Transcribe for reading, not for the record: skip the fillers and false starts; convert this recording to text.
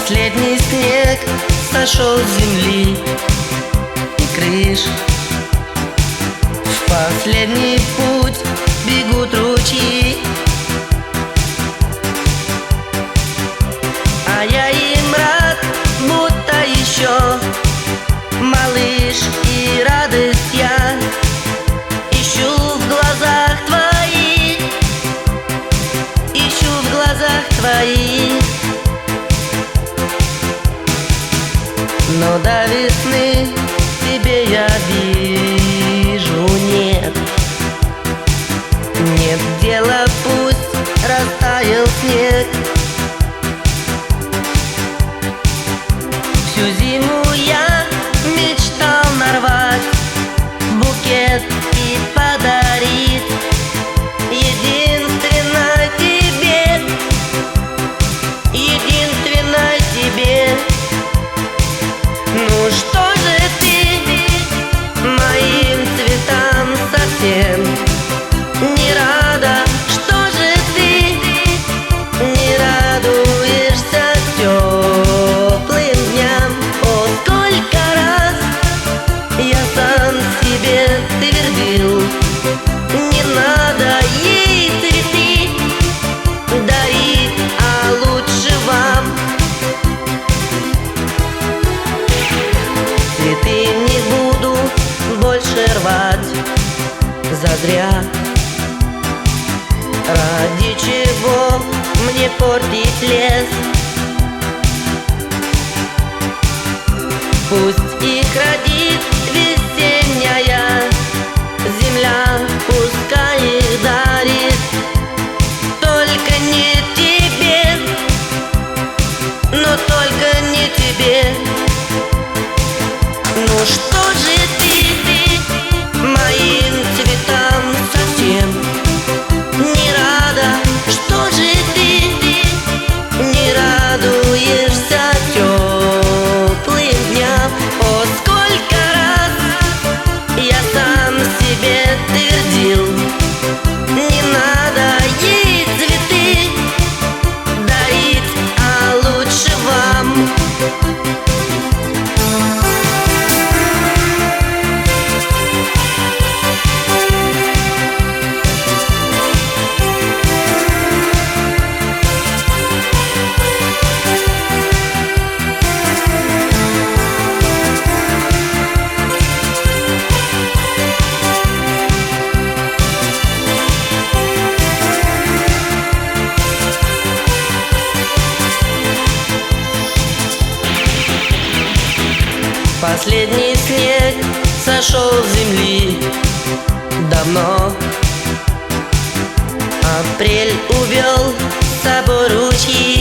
Последний снег сошел с земли и крыш. В последний путь бегут ручьи, а я им рад, будто еще малыш, и радость я ищу в глазах твоих, ищу в глазах твоих. Но до весны тебе я вижу нет. Нет дела, пусть растаял снег. Всю зиму я мечтал нарвать букет и подарить единственной тебе, единственной тебе. Ну что же ты моим цветам совсем не рада? Что же ты не радуешься теплым дням? О, сколько раз я сам себе твердил: не надо ей цветы дарить, а лучше вам. Цветы не буду больше рвать зазря. Ради чего мне портить лес? Пусть их родит весенняя земля, пускай их дарит, только не тебе, но только не тебе. Ну что же ты моим цветам совсем не рада? Что же ты не радуешься теплым дням? О, сколько раз я сам себе твердил: не надо ей цветы дарить, а лучше вам. Последний снег сошел с земли давно. Апрель увел с собой ручьи.